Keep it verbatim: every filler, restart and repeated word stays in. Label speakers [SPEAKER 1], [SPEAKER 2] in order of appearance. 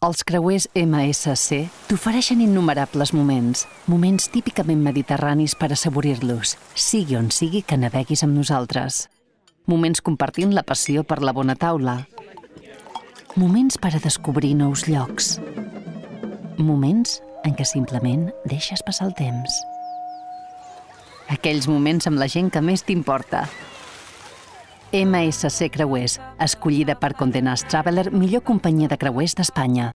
[SPEAKER 1] Els creuers M S C t'ofereixen innumerables moments, moments típicament mediterranis per assaborir-los, sigui on sigui que naveguis amb nosaltres. Moments compartint la passió per la bona taula. Moments per a descobrir nous llocs. Moments en què simplement deixes passar el temps. Aquells moments amb la gent que més t'importa. M S C Creuers, escollida per Condé Nast Traveler, millor companyia de creuers d'Espanya.